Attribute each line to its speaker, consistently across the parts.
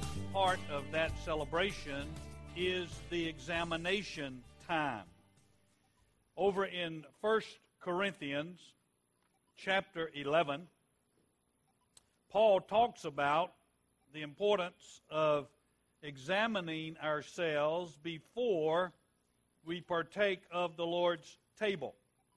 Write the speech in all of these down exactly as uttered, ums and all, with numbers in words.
Speaker 1: part of that celebration is the examination time. Over in First Corinthians chapter eleven, Paul talks about the importance of examining ourselves before we partake of the Lord's table.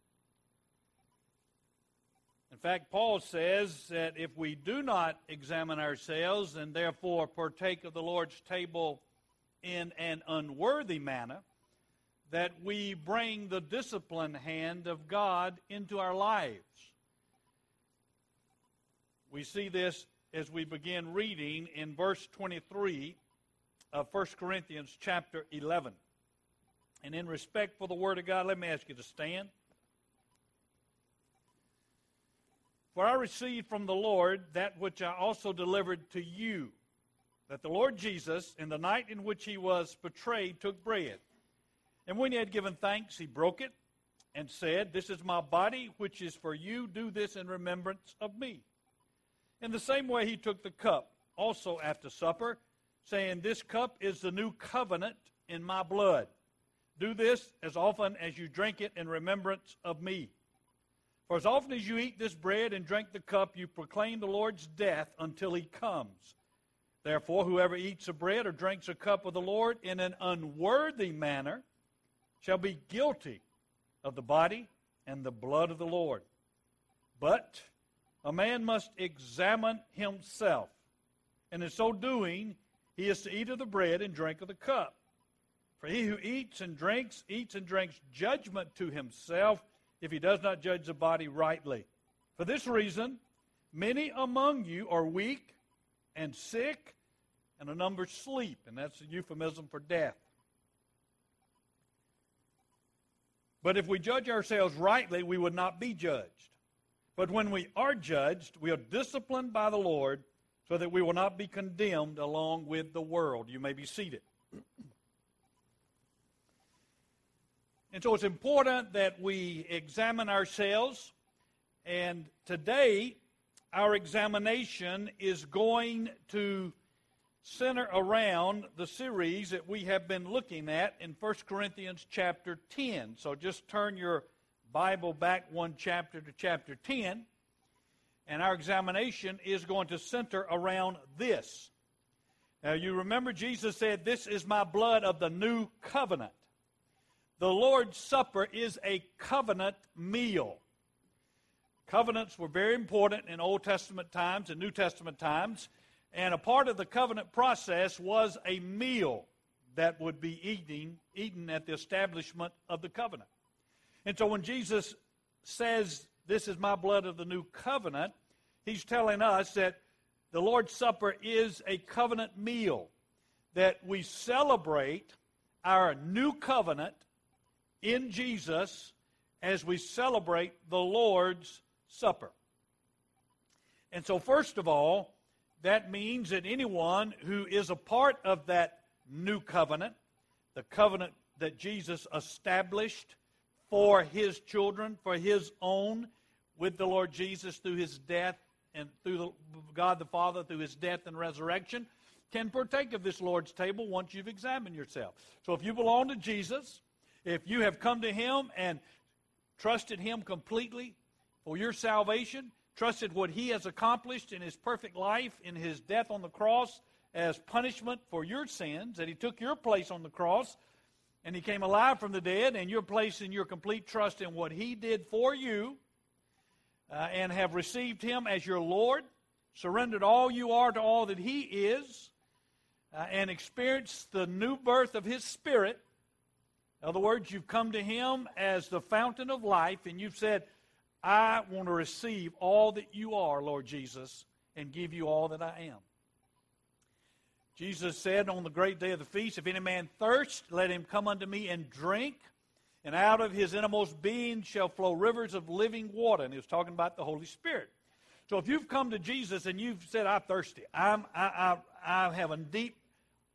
Speaker 1: In fact, Paul says that if we do not examine ourselves and therefore partake of the Lord's table in an unworthy manner, that we bring the discipline hand of God into our lives. We see this as we begin reading in verse twenty-three of First Corinthians chapter eleven. And in respect for the Word of God, let me ask you to stand. For I received from the Lord that which I also delivered to you, that the Lord Jesus, in the night in which he was betrayed, took bread. And when he had given thanks, he broke it and said, "This is my body, which is for you. Do this in remembrance of me." In the same way he took the cup also after supper, saying, "This cup is the new covenant in my blood. Do this as often as you drink it in remembrance of me. For as often as you eat this bread and drink the cup, you proclaim the Lord's death until he comes. Therefore, whoever eats a bread or drinks a cup of the Lord in an unworthy manner shall be guilty of the body and the blood of the Lord. But a man must examine himself, and in so doing, he is to eat of the bread and drink of the cup. For he who eats and drinks, eats and drinks judgment to himself, if he does not judge the body rightly. For this reason, many among you are weak and sick, and a number sleep." And that's a euphemism for death. "But if we judge ourselves rightly, we would not be judged. But when we are judged, we are disciplined by the Lord, so that we will not be condemned along with the world." You may be seated. And so it's important that we examine ourselves. And today, our examination is going to center around the series that we have been looking at in First Corinthians chapter ten. So just turn your Bible back one chapter to chapter ten. And our examination is going to center around this. Now you remember Jesus said, "This is my blood of the new covenant." The Lord's Supper is a covenant meal. Covenants were very important in Old Testament times and New Testament times, and a part of the covenant process was a meal that would be eating, eaten at the establishment of the covenant. And so when Jesus says, "This is my blood of the new covenant," he's telling us that the Lord's Supper is a covenant meal, that we celebrate our new covenant in Jesus as we celebrate the Lord's Supper. And so first of all, that means that anyone who is a part of that new covenant, the covenant that Jesus established for his children, for his own, with the Lord Jesus through his death and through the, God the Father through his death and resurrection, can partake of this Lord's table once you've examined yourself. So if you belong to Jesus, if you have come to him and trusted him completely for your salvation, trusted what he has accomplished in his perfect life, in his death on the cross as punishment for your sins, that he took your place on the cross, and he came alive from the dead, and you're placing your complete trust in what he did for you, uh, and have received him as your Lord, surrendered all you are to all that he is, uh, and experienced the new birth of his Spirit. In other words, you've come to him as the fountain of life, and you've said, "I want to receive all that you are, Lord Jesus, and give you all that I am." Jesus said on the great day of the feast, "If any man thirst, let him come unto me and drink, and out of his innermost being shall flow rivers of living water." And he was talking about the Holy Spirit. So if you've come to Jesus and you've said, "I'm thirsty, I'm, I, I, I have a deep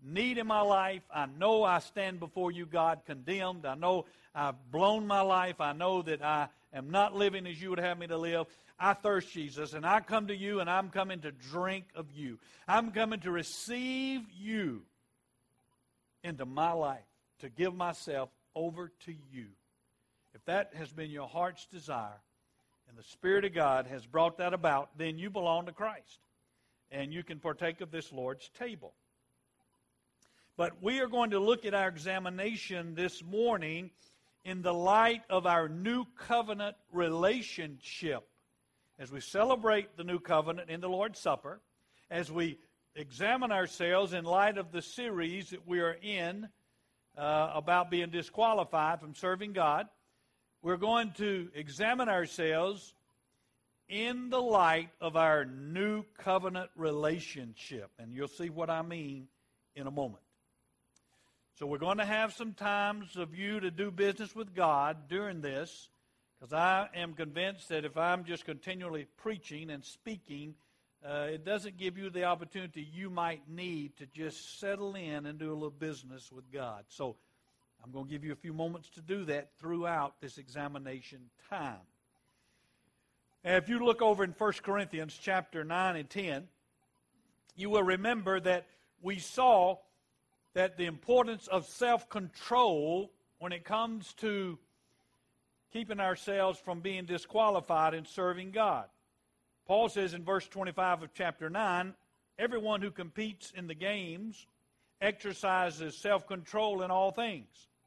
Speaker 1: need in my life. I know I stand before you, God, condemned. I know I've blown my life. I know that I am not living as you would have me to live. I thirst, Jesus, and I come to you, and I'm coming to drink of you. I'm coming to receive you into my life, to give myself over to you. If that has been your heart's desire, and the Spirit of God has brought that about, then you belong to Christ, and you can partake of this Lord's table. But we are going to look at our examination this morning in the light of our new covenant relationship. As we celebrate the new covenant in the Lord's Supper, as we examine ourselves in light of the series that we are in uh, about being disqualified from serving God, we're going to examine ourselves in the light of our new covenant relationship. And you'll see what I mean in a moment. So we're going to have some times of you to do business with God during this, because I am convinced that if I'm just continually preaching and speaking, uh, it doesn't give you the opportunity you might need to just settle in and do a little business with God. So I'm going to give you a few moments to do that throughout this examination time. And if you look over in First Corinthians chapter nine and ten, you will remember that we saw that the importance of self-control when it comes to keeping ourselves from being disqualified in serving God. Paul says in verse twenty-five of chapter nine, everyone who competes in the games exercises self-control in all things.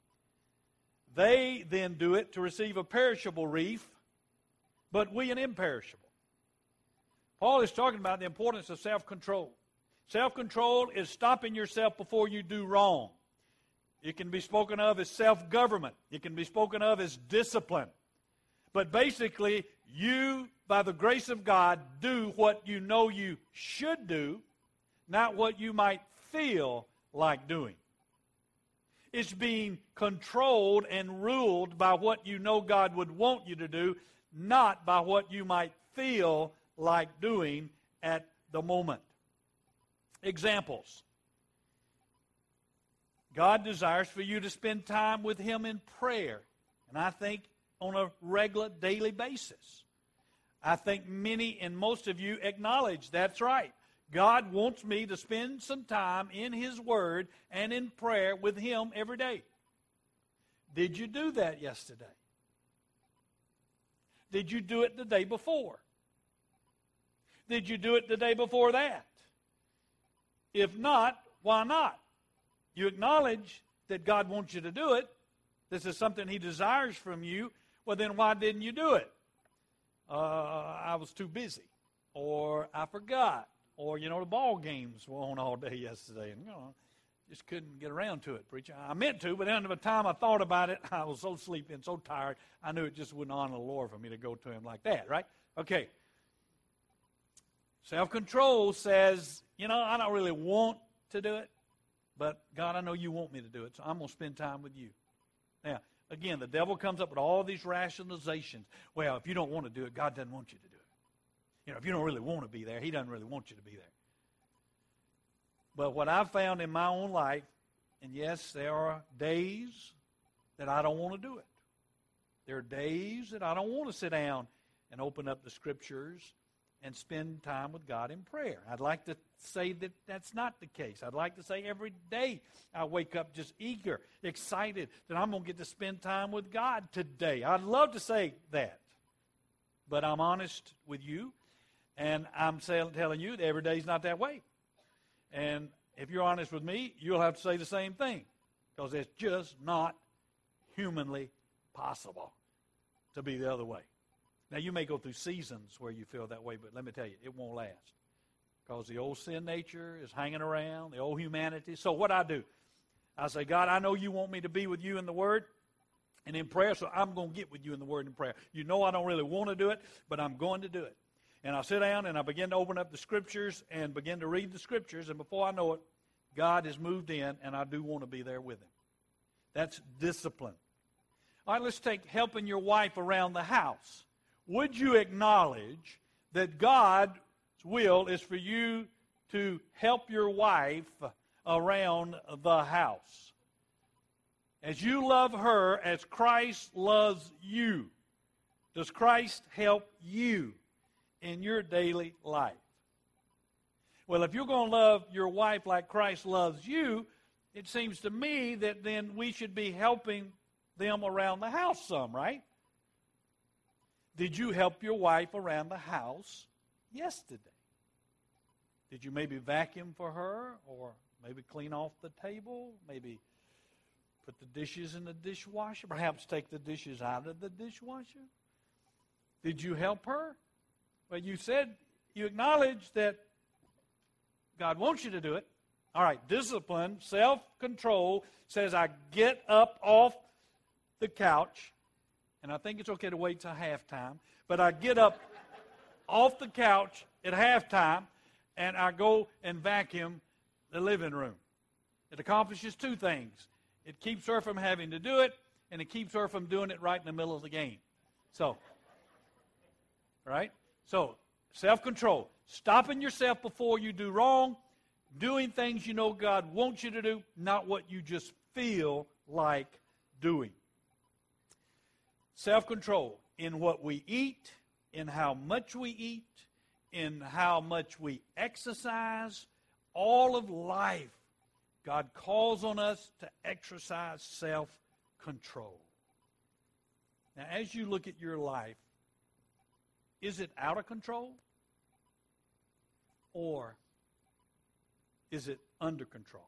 Speaker 1: They then do it to receive a perishable wreath, but we an imperishable. Paul is talking about the importance of self-control. Self-control is stopping yourself before you do wrong. It can be spoken of as self-government. It can be spoken of as discipline. But basically, you, by the grace of God, do what you know you should do, not what you might feel like doing. It's being controlled and ruled by what you know God would want you to do, not by what you might feel like doing at the moment. Examples. God desires for you to spend time with Him in prayer. And I think on a regular, daily basis. I think many and most of you acknowledge that's right. God wants me to spend some time in His Word and in prayer with Him every day. Did you do that yesterday? Did you do it the day before? Did you do it the day before that? If not, why not? You acknowledge that God wants you to do it. This is something He desires from you. Well, then why didn't you do it? Uh, I was too busy. Or I forgot. Or, you know, the ball games were on all day yesterday. And, you know, just couldn't get around to it, preacher. I meant to, but then by the time I thought about it, I was so sleepy and so tired, I knew it just wouldn't honor the Lord for me to go to Him like that, right? Okay. Self-control says, you know, I don't really want to do it, but God, I know you want me to do it, so I'm going to spend time with you. Now, again, the devil comes up with all these rationalizations. Well, if you don't want to do it, God doesn't want you to do it. You know, if you don't really want to be there, He doesn't really want you to be there. But what I've found in my own life, and yes, there are days that I don't want to do it. There are days that I don't want to sit down and open up the Scriptures and spend time with God in prayer. I'd like to say that that's not the case. I'd like to say every day I wake up just eager, excited that I'm going to get to spend time with God today. I'd love to say that. But I'm honest with you, and I'm telling you that every day's not that way. And if you're honest with me, you'll have to say the same thing, because it's just not humanly possible to be the other way. Now, you may go through seasons where you feel that way, but let me tell you, it won't last. Because the old sin nature is hanging around, the old humanity. So what I do, I say, God, I know you want me to be with you in the Word and in prayer, so I'm going to get with you in the Word and prayer. You know I don't really want to do it, but I'm going to do it. And I sit down and I begin to open up the Scriptures and begin to read the Scriptures, and before I know it, God has moved in, and I do want to be there with Him. That's discipline. All right, let's take helping your wife around the house. Would you acknowledge that God's will is for you to help your wife around the house. As you love her, as Christ loves you, does Christ help you in your daily life? Well, if you're going to love your wife like Christ loves you, it seems to me that then we should be helping them around the house some, right? Did you help your wife around the house yesterday? Did you maybe vacuum for her, or maybe clean off the table, maybe put the dishes in the dishwasher, perhaps take the dishes out of the dishwasher? Did you help her? Well, you said, you acknowledge that God wants you to do it. All right, discipline, self-control says I get up off the couch, and I think it's okay to wait till halftime, but I get up off the couch at halftime, and I go and vacuum the living room. It accomplishes two things. It keeps her from having to do it, and it keeps her from doing it right in the middle of the game. So, right? So, self-control. Stopping yourself before you do wrong, doing things you know God wants you to do, not what you just feel like doing. Self-control in what we eat, in how much we eat, in how much we exercise. All of life, God calls on us to exercise self-control. Now, as you look at your life, is it out of control? Or is it under control?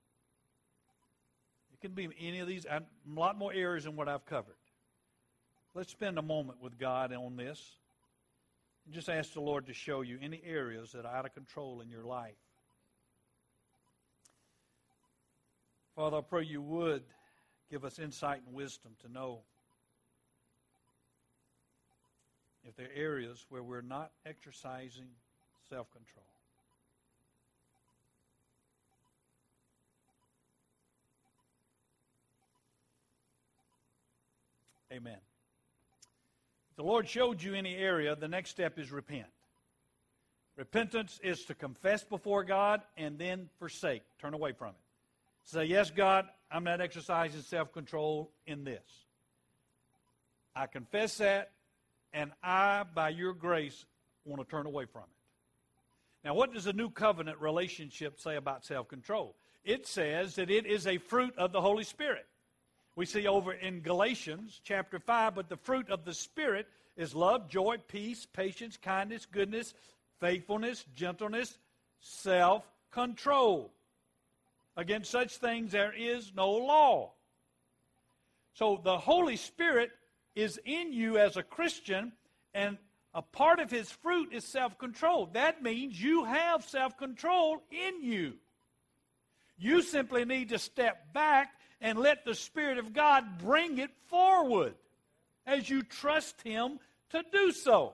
Speaker 1: It can be any of these, a lot more areas than what I've covered. Let's spend a moment with God on this and just ask the Lord to show you any areas that are out of control in your life. Father, I pray you would give us insight and wisdom to know if there are areas where we're not exercising self-control. Amen. If the Lord showed you any area, the next step is repent. Repentance is to confess before God and then forsake, turn away from it. Say, yes, God, I'm not exercising self-control in this. I confess that, and I, by your grace, want to turn away from it. Now, what does the New Covenant relationship say about self-control? It says that it is a fruit of the Holy Spirit. We see over in Galatians chapter five, but the fruit of the Spirit is love, joy, peace, patience, kindness, goodness, faithfulness, gentleness, self-control. Against such things there is no law. So the Holy Spirit is in you as a Christian, and a part of His fruit is self-control. That means you have self-control in you. You simply need to step back and let the Spirit of God bring it forward as you trust Him to do so.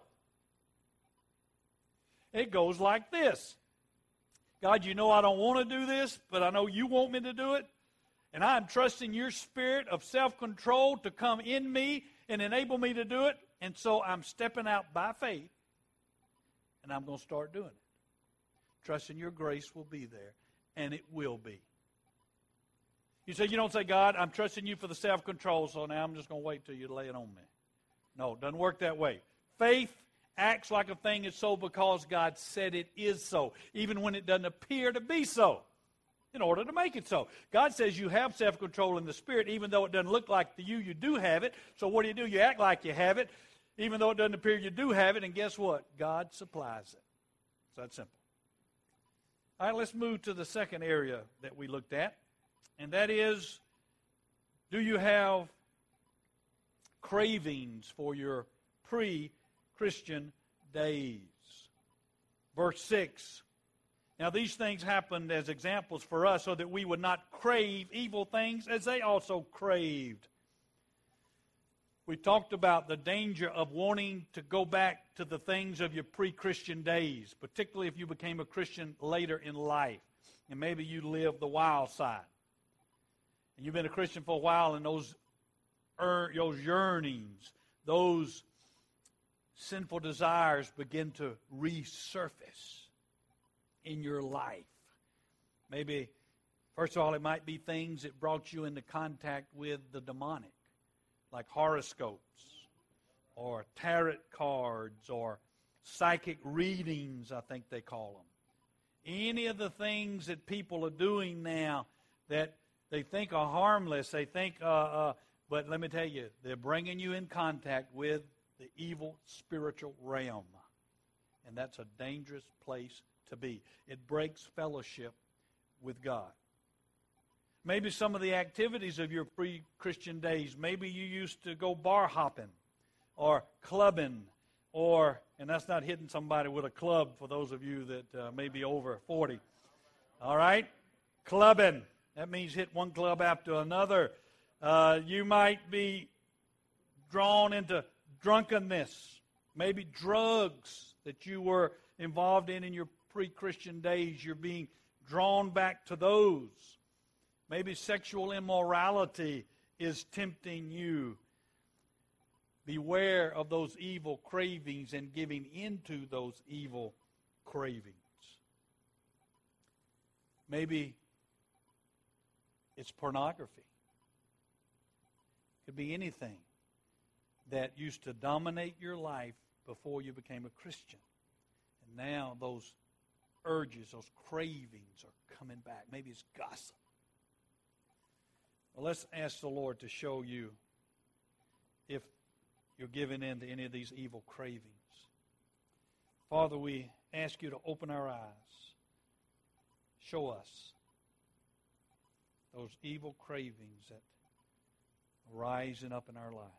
Speaker 1: It goes like this. God, you know I don't want to do this, but I know you want me to do it. And I'm trusting your spirit of self-control to come in me and enable me to do it. And so I'm stepping out by faith, and I'm going to start doing it. Trusting your grace will be there, and it will be. You say, you don't say, God, I'm trusting you for the self-control, so now I'm just going to wait till you lay it on me. No, it doesn't work that way. Faith acts like a thing is so because God said it is so, even when it doesn't appear to be so, in order to make it so. God says you have self-control in the Spirit, even though it doesn't look like to you, you do have it. So what do you do? You act like you have it, even though it doesn't appear you do have it, and guess what? God supplies it. It's that simple. All right, let's move to the second area that we looked at, and that is, do you have cravings for your pre-Christian days? Verse six. Now these things happened as examples for us so that we would not crave evil things as they also craved. We talked about the danger of wanting to go back to the things of your pre-Christian days, particularly if you became a Christian later in life, and maybe you lived the wild side. And you've been a Christian for a while, and those, er, those yearnings, those sinful desires begin to resurface in your life. Maybe First of all, it might be things that brought you into contact with the demonic, like horoscopes or tarot cards or psychic readings, I think they call them. Any of the things that people are doing now that they think are harmless, they think, uh, uh, but let me tell you, they're bringing you in contact with the evil spiritual realm. And that's a dangerous place to be. It breaks fellowship with God. Maybe some of the activities of your pre-Christian days, maybe you used to go bar hopping or clubbing, or, and that's not hitting somebody with a club for those of you that uh, may be over forty. All right? Clubbing. That means hit one club after another. Uh, you might be drawn into drunkenness, maybe drugs that you were involved in in your pre-Christian days. You're being drawn back to those. Maybe sexual immorality is tempting you. Beware of those evil cravings and giving into those evil cravings. Maybe it's pornography. It could be anything that used to dominate your life before you became a Christian. And now those urges, those cravings are coming back. Maybe it's gossip. Well, let's ask the Lord to show you if you're giving in to any of these evil cravings. Father, we ask you to open our eyes. Show us those evil cravings that are rising up in our lives.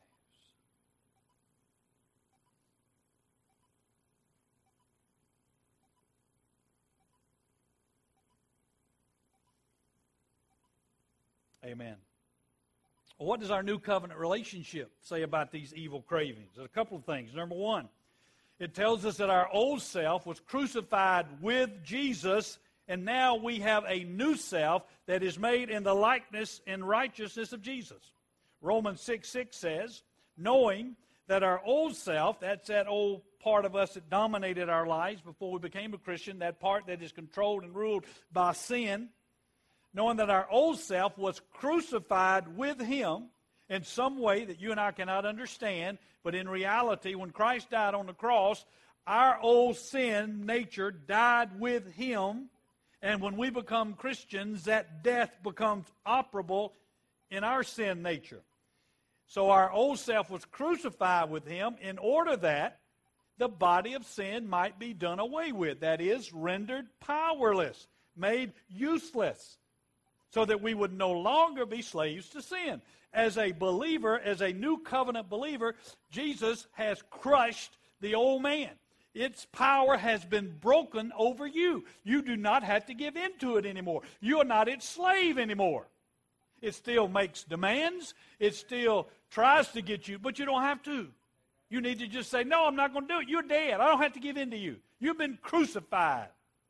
Speaker 1: Amen. Well, what does our new covenant relationship say about these evil cravings? There's a couple of things. Number one, it tells us that our old self was crucified with Jesus, and now we have a new self that is made in the likeness and righteousness of Jesus. Romans six six says, knowing that our old self, that's that old part of us that dominated our lives before we became a Christian, that part that is controlled and ruled by sin, knowing that our old self was crucified with Him in some way that you and I cannot understand, but in reality, when Christ died on the cross, our old sin nature died with Him, and when we become Christians, that death becomes operable in our sin nature. So our old self was crucified with Him in order that the body of sin might be done away with, that is, rendered powerless, made useless, so that we would no longer be slaves to sin. As a believer, as a new covenant believer, Jesus has crushed the old man. Its power has been broken over you. You do not have to give in to it anymore. You are not its slave anymore. It still makes demands. It still tries to get you, but you don't have to. You need to just say, no, I'm not going to do it. You're dead. I don't have to give in to you. You've been crucified.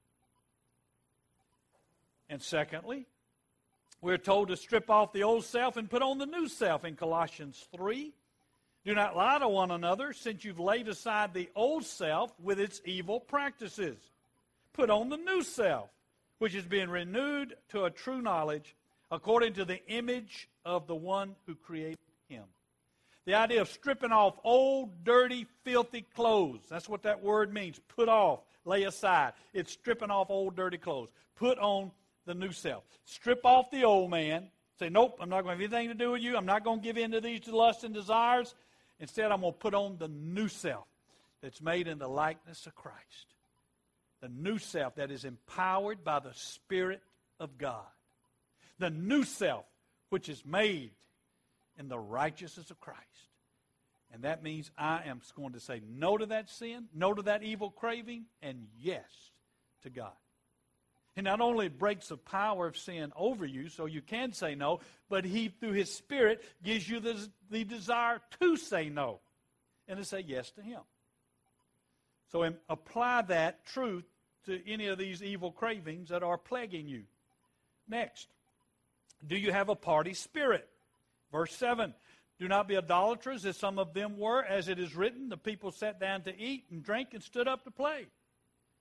Speaker 1: And secondly, we're told to strip off the old self and put on the new self in Colossians three. Do not lie to one another, since you've laid aside the old self with its evil practices. Put on the new self, which is being renewed to a true knowledge according to the image of the one who created him. The idea of stripping off old, dirty, filthy clothes. That's what that word means. Put off, lay aside. It's stripping off old, dirty clothes. Put on the new self. Strip off the old man. Say, nope, I'm not going to have anything to do with you. I'm not going to give in to these lusts and desires. Instead, I'm going to put on the new self that's made in the likeness of Christ. The new self that is empowered by the Spirit of God. The new self which is made in the righteousness of Christ. And that means I am going to say no to that sin, no to that evil craving, and yes to God. He not only breaks the power of sin over you so you can say no, but He, through His Spirit, gives you the, the desire to say no and to say yes to Him. So um, apply that truth to any of these evil cravings that are plaguing you. Next, do you have a party spirit? Verse seven, do not be idolaters as some of them were, as it is written, the people sat down to eat and drink and stood up to play.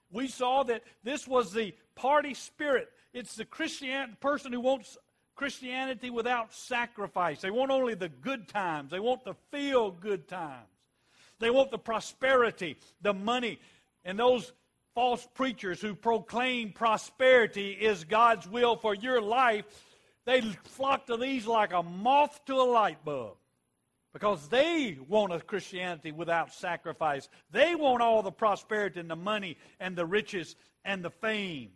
Speaker 1: We saw that this was the party spirit. It's the Christian person who wants Christianity without sacrifice. They want only the good times. They want the feel-good times. They want the prosperity, the money. And those false preachers who proclaim prosperity is God's will for your life, they flock to these like a moth to a light bulb. Because they want a Christianity without sacrifice. They want all the prosperity and the money and the riches and the fame.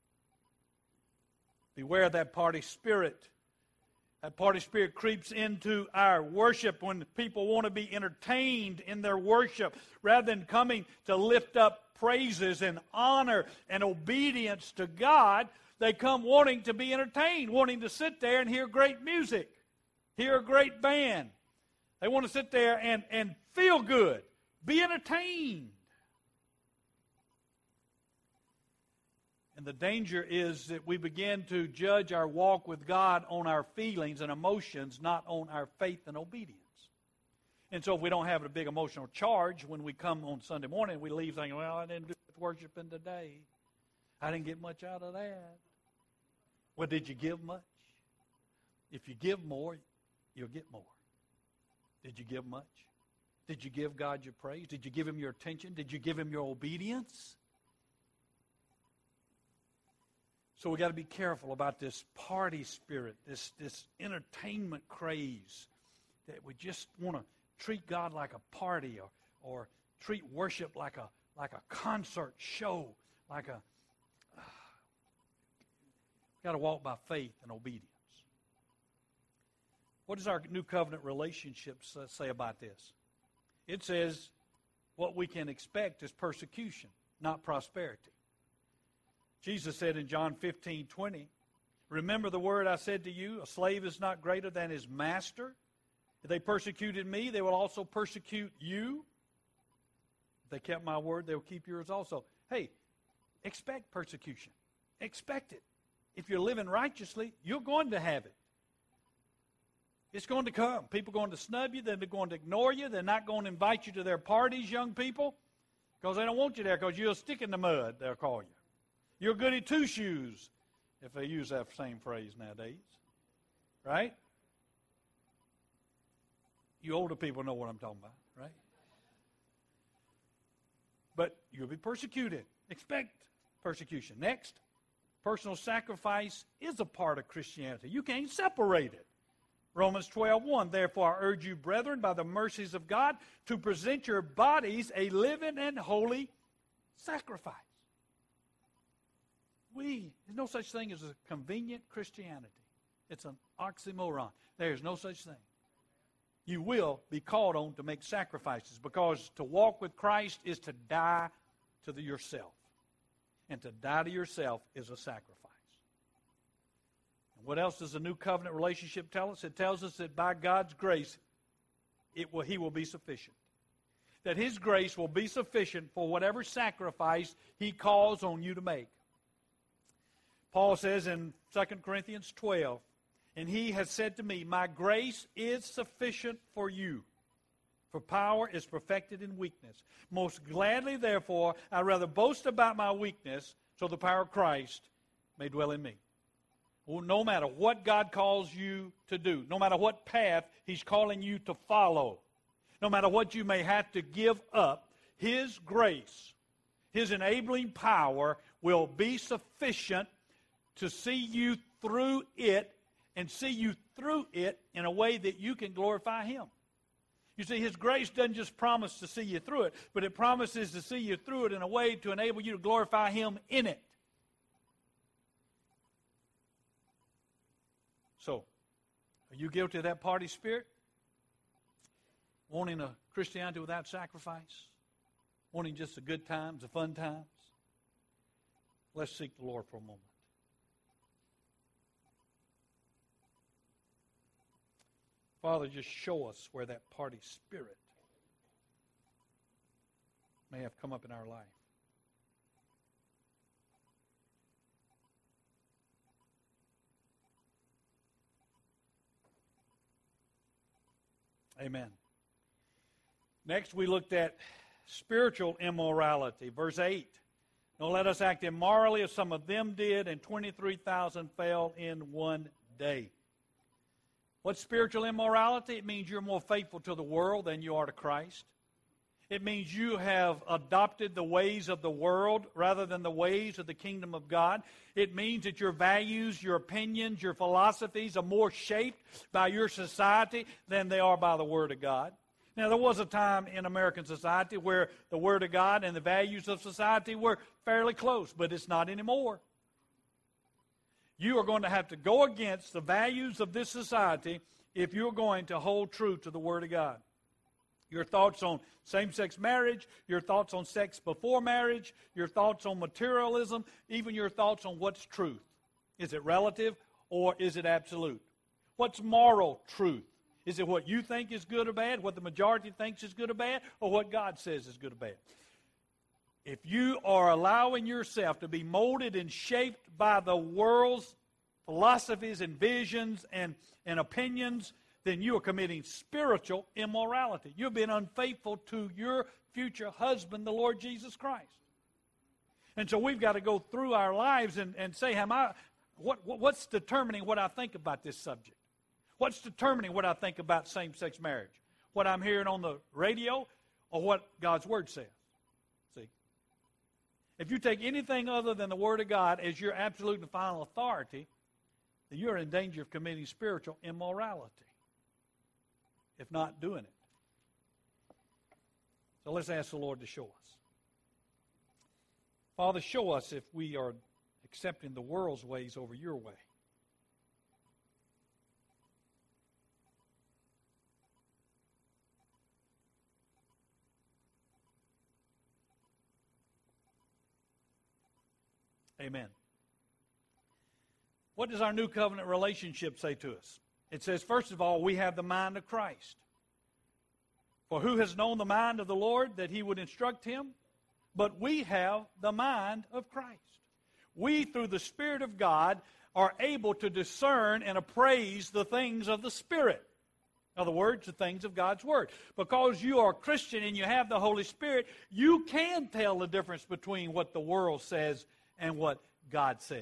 Speaker 1: Beware of that party spirit. That party spirit creeps into our worship when people want to be entertained in their worship rather than coming to lift up praises and honor and obedience to God. They come wanting to be entertained, wanting to sit there and hear great music, hear a great band. They want to sit there and, and feel good, be entertained. And the danger is that we begin to judge our walk with God on our feelings and emotions, not on our faith and obedience. And so if we don't have a big emotional charge when we come on Sunday morning, we leave thinking, well, I didn't do much worshiping today. I didn't get much out of that. Well, did you give much? If you give more, you'll get more. Did you give much? Did you give God your praise? Did you give Him your attention? Did you give Him your obedience? So we got to be careful about this party spirit, this, this entertainment craze, that we just want to treat God like a party or, or treat worship like a, like a concert show, like a... Uh, got to walk by faith and obedience. What does our new covenant relationships uh, say about this? It says what we can expect is persecution, not prosperity. Jesus said in John fifteen twenty, remember the word I said to you, a slave is not greater than his master. If they persecuted me, they will also persecute you. If they kept my word, they will keep yours also. Hey, expect persecution. Expect it. If you're living righteously, you're going to have it. It's going to come. People are going to snub you. They're going to ignore you. They're not going to invite you to their parties, young people, because they don't want you there because you're a stick in the mud, they'll call you. You're goody two-shoes, if they use that same phrase nowadays. Right? You older people know what I'm talking about, right? But you'll be persecuted. Expect persecution. Next, personal sacrifice is a part of Christianity. You can't separate it. Romans twelve one, therefore I urge you, brethren, by the mercies of God, to present your bodies a living and holy sacrifice. We, there's no such thing as a convenient Christianity. It's an oxymoron. There's no such thing. You will be called on to make sacrifices because to walk with Christ is to die to the yourself. And to die to yourself is a sacrifice. What else does the new covenant relationship tell us? It tells us that by God's grace, it will, He will be sufficient. That His grace will be sufficient for whatever sacrifice He calls on you to make. Paul says in Second Corinthians twelve, and He has said to me, my grace is sufficient for you, for power is perfected in weakness. Most gladly, therefore, I rather boast about my weakness, so the power of Christ may dwell in me. No matter what God calls you to do, no matter what path He's calling you to follow, no matter what you may have to give up, His grace, His enabling power will be sufficient to see you through it and see you through it in a way that you can glorify Him. You see, His grace doesn't just promise to see you through it, but it promises to see you through it in a way to enable you to glorify Him in it. So, are you guilty of that party spirit? Wanting a Christianity without sacrifice? Wanting just the good times, the fun times? Let's seek the Lord for a moment. Father, just show us where that party spirit may have come up in our life. Amen. Next, we looked at spiritual immorality. Verse eight. Nor let us act immorally as some of them did, and twenty-three thousand fell in one day. What's spiritual immorality? It means you're more faithful to the world than you are to Christ. It means you have adopted the ways of the world rather than the ways of the kingdom of God. It means that your values, your opinions, your philosophies are more shaped by your society than they are by the Word of God. Now, there was a time in American society where the Word of God and the values of society were fairly close, but it's not anymore. You are going to have to go against the values of this society if you're going to hold true to the Word of God. Your thoughts on same-sex marriage, your thoughts on sex before marriage, your thoughts on materialism, even your thoughts on what's truth. Is it relative or is it absolute? What's moral truth? Is it what you think is good or bad, what the majority thinks is good or bad, or what God says is good or bad? If you are allowing yourself to be molded and shaped by the world's philosophies and visions and, and opinions, then you are committing spiritual immorality. You've been unfaithful to your future husband, the Lord Jesus Christ. And so we've got to go through our lives and, and say, am I, what, what's determining what I think about this subject? What's determining what I think about same-sex marriage? What I'm hearing on the radio or what God's Word says? See? If you take anything other than the Word of God as your absolute and final authority, then you're in danger of committing spiritual immorality, if not doing it. So let's ask the Lord to show us. Father, show us if we are accepting the world's ways over your way. Amen. What does our new covenant relationship say to us? It says, first of all, we have the mind of Christ. For who has known the mind of the Lord that he would instruct him? But we have the mind of Christ. We, through the Spirit of God, are able to discern and appraise the things of the Spirit. In other words, the things of God's Word. Because you are a Christian and you have the Holy Spirit, you can tell the difference between what the world says and what God says.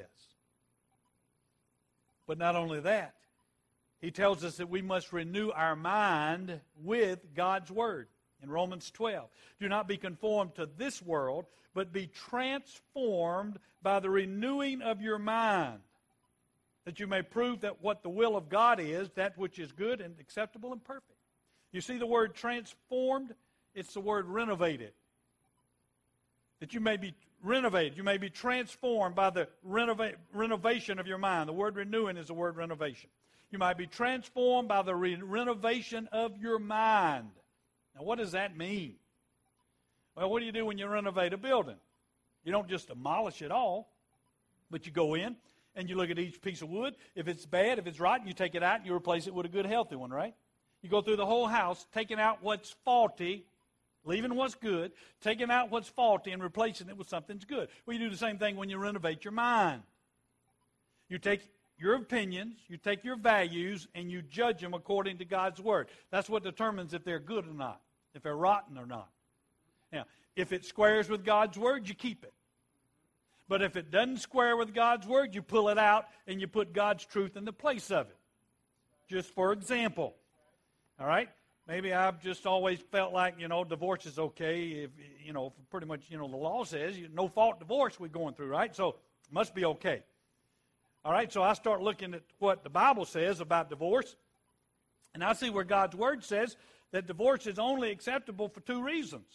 Speaker 1: But not only that, he tells us that we must renew our mind with God's Word. In Romans twelve, do not be conformed to this world, but be transformed by the renewing of your mind, that you may prove that what the will of God is, that which is good and acceptable and perfect. You see the word transformed? It's the word renovated. That you may be renovated. You may be transformed by the renova- renovation of your mind. The word renewing is the word renovation. You might be transformed by the re- renovation of your mind. Now, what does that mean? Well, what do you do when you renovate a building? You don't just demolish it all, but you go in and you look at each piece of wood. If it's bad, if it's rotten, you take it out and you replace it with a good, healthy one, right? You go through the whole house, taking out what's faulty, leaving what's good, taking out what's faulty, and replacing it with something that's good. Well, you do the same thing when you renovate your mind. You take your opinions, you take your values, and you judge them according to God's Word. That's what determines if they're good or not, if they're rotten or not. Now, if it squares with God's Word, you keep it. But if it doesn't square with God's Word, you pull it out and you put God's truth in the place of it. Just for example. All right? Maybe I've just always felt like, you know, divorce is okay. If, you know, pretty much, you know, the law says no fault divorce we're going through, right? So it must be okay. All right, so I start looking at what the Bible says about divorce, and I see where God's Word says that divorce is only acceptable for two reasons.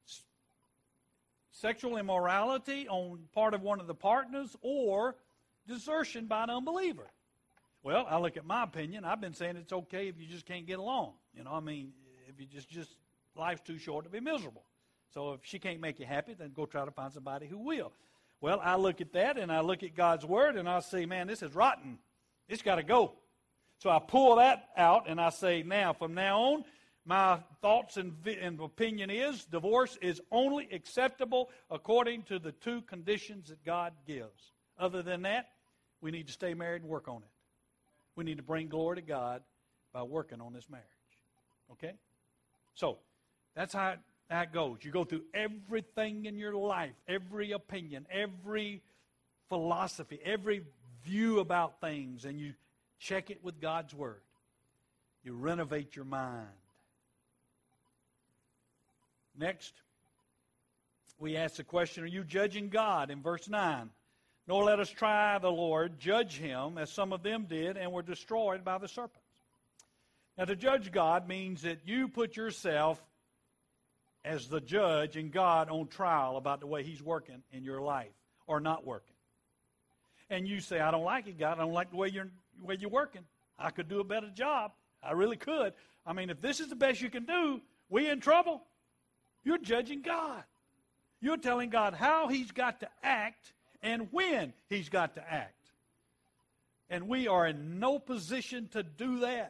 Speaker 1: Sexual immorality on part of one of the partners, or desertion by an unbeliever. Well, I look at my opinion. I've been saying it's okay if you just can't get along. You know, I mean, if you just, just life's too short to be miserable. So if she can't make you happy, then go try to find somebody who will. Well, I look at that, and I look at God's Word, and I say, man, this is rotten. It's got to go. So I pull that out, and I say, now, from now on, my thoughts and, and opinion is divorce is only acceptable according to the two conditions that God gives. Other than that, we need to stay married and work on it. We need to bring glory to God by working on this marriage. Okay? So, that's how it that goes. You go through everything in your life, every opinion, every philosophy, every view about things, and you check it with God's Word. You renovate your mind. Next, we ask the question, are you judging God? In verse nine, nor let us try the Lord, judge him, as some of them did, and were destroyed by the serpents. Now, to judge God means that you put yourself as the judge and God on trial about the way He's working in your life or not working. And you say, I don't like it, God. I don't like the way you're, the way you're working. I could do a better job. I really could. I mean, if this is the best you can do, we in trouble. You're judging God. You're telling God how He's got to act and when He's got to act. And we are in no position to do that.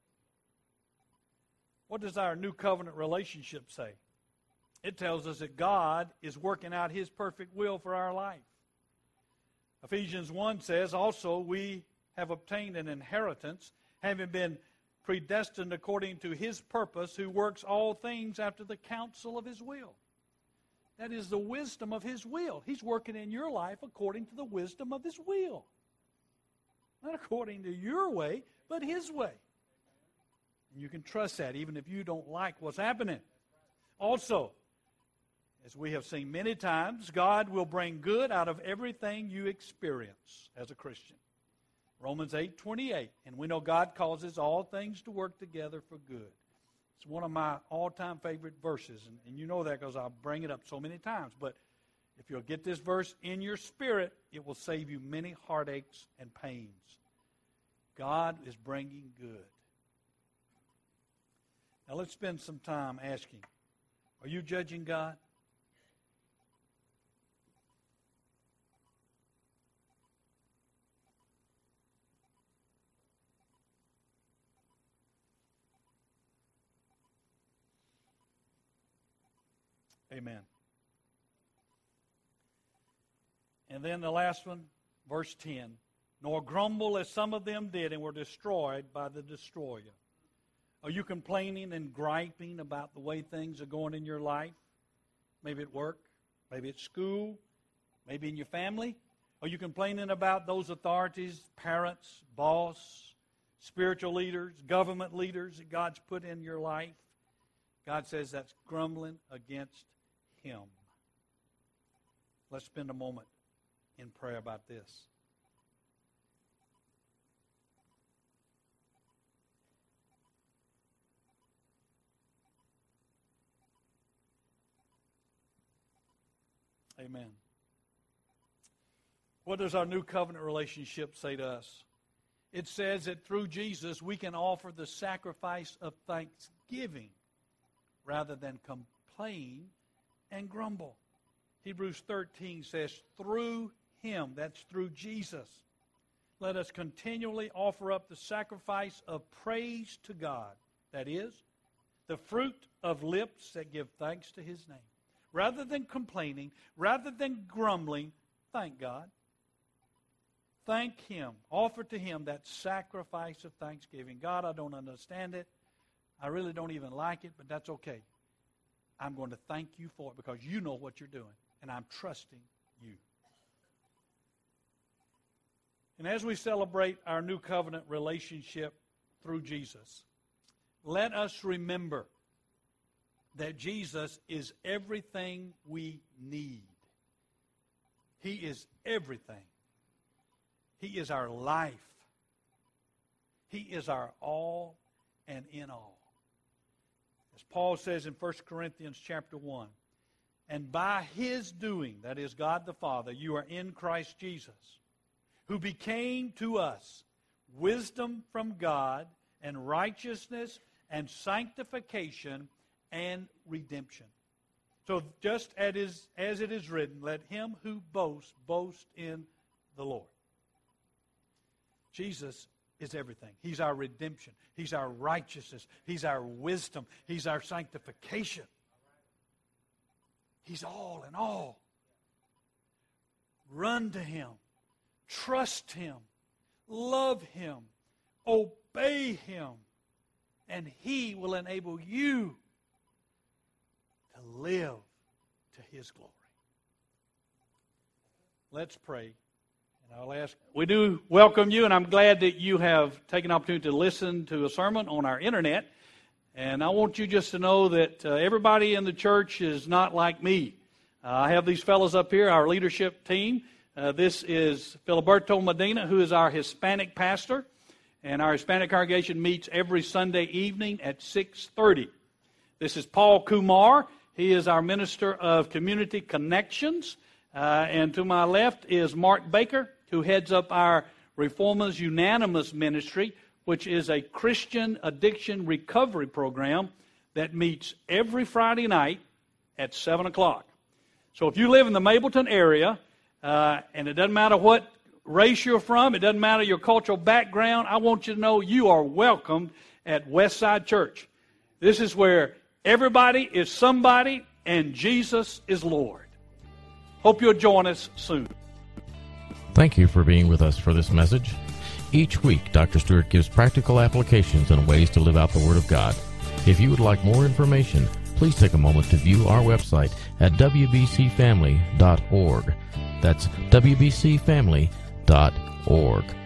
Speaker 1: What does our new covenant relationship say? It tells us that God is working out His perfect will for our life. Ephesians one says, also we have obtained an inheritance, having been predestined according to His purpose, who works all things after the counsel of His will. That is the wisdom of His will. He's working in your life according to the wisdom of His will. Not according to your way, but His way. And you can trust that even if you don't like what's happening. Also, as we have seen many times, God will bring good out of everything you experience as a Christian. Romans eight twenty-eight. And we know God causes all things to work together for good. It's one of my all-time favorite verses. And, and you know that because I bring it up so many times. But if you'll get this verse in your spirit, it will save you many heartaches and pains. God is bringing good. Now let's spend some time asking, are you judging God? Amen. And then the last one, verse ten. Nor grumble as some of them did and were destroyed by the destroyer. Are you complaining and griping about the way things are going in your life? Maybe at work, maybe at school, maybe in your family. Are you complaining about those authorities, parents, boss, spiritual leaders, government leaders that God's put in your life? God says that's grumbling against Him. Let's spend a moment in prayer about this. Amen. What does our new covenant relationship say to us? It says that through Jesus we can offer the sacrifice of thanksgiving rather than complain and grumble. Hebrews thirteen says, through Him, that's through Jesus, let us continually offer up the sacrifice of praise to God. That is, the fruit of lips that give thanks to His name. Rather than complaining, rather than grumbling, thank God. Thank Him. Offer to Him that sacrifice of thanksgiving. God, I don't understand it. I really don't even like it, but that's okay. I'm going to thank You for it because You know what You're doing, and I'm trusting You. And as we celebrate our new covenant relationship through Jesus, let us remember that Jesus is everything we need. He is everything. He is our life. He is our all and in all. As Paul says in First Corinthians chapter one, and by His doing, that is God the Father, you are in Christ Jesus, who became to us wisdom from God and righteousness and sanctification and redemption. So just as, is, as it is written, let him who boasts, boast in the Lord. Jesus is everything. He's our redemption. He's our righteousness. He's our wisdom. He's our sanctification. He's all in all. Run to Him. Trust Him. Love Him. Obey Him. And He will enable you to live to His glory. Let's pray. And I'll ask, we do welcome you, and I'm glad that you have taken the opportunity to listen to a sermon on our internet. And I want you just to know that uh, everybody in the church is not like me. Uh, I have these fellows up here, our leadership team. Uh, this is Filiberto Medina, who is our Hispanic pastor. And our Hispanic congregation meets every Sunday evening at six thirty. This is Paul Kumar. He is our Minister of Community Connections. Uh, and to my left is Mark Baker, who heads up our Reformers Unanimous Ministry, which is a Christian addiction recovery program that meets every Friday night at seven o'clock. So if you live in the Mableton area, uh, and it doesn't matter what race you're from, it doesn't matter your cultural background, I want you to know you are welcomed at Westside Church. This is where everybody is somebody and Jesus is Lord. Hope you'll join us soon.
Speaker 2: Thank you for being with us for this message. Each week, Doctor Stewart gives practical applications and ways to live out the Word of God. If you would like more information, please take a moment to view our website at w b c family dot org. That's w b c family dot org.